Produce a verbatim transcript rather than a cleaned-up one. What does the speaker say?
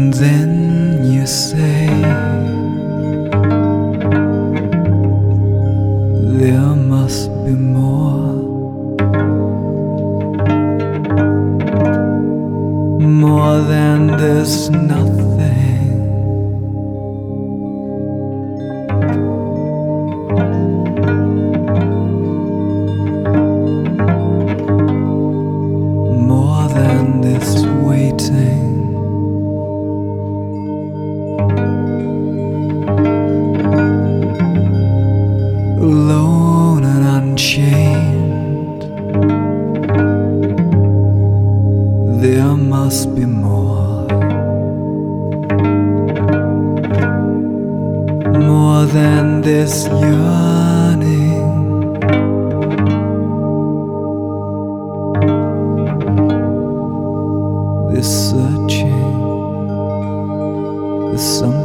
then you say there must be more, more than this nothing. More than this waiting. Alone and unchained, there must be more, more than this yearning. This searching, this something